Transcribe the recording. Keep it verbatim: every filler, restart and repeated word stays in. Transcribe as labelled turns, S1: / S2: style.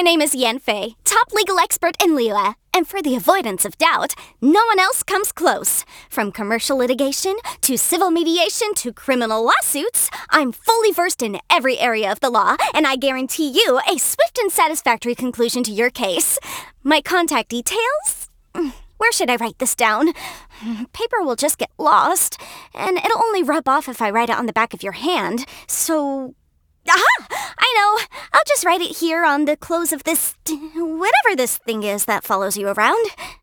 S1: name is Yanfei, top legal expert in Liyue. And for the avoidance of doubt, no one else comes close. From commercial litigation, to civil mediation, to criminal lawsuits, I'm fully versed in every area of the law, and I guarantee you a swift and satisfactory conclusion to your case. My contact details? Where should I write this down? Paper will just get lost, and it'll only rub off if I write it on the back of your hand, so... Aha! I know! I'll just write it here on the close of this... whatever this thing is that follows you around.